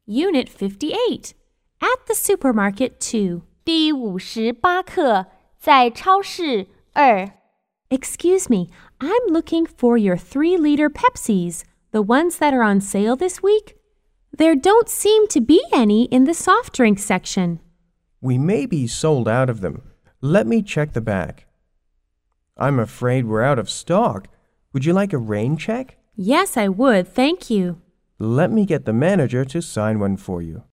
Unit 58. At the supermarket 2. 第58课，在超市2。 Excuse me, I'm looking for your 3-liter Pepsis, the ones that are on sale this week. There don't seem to be any in the soft drink section. We may be sold out of them. Let me check the back. I'm afraid we're out of stock. Would you like a rain check? Yes, I would, thank you. Let me get the manager to sign one for you.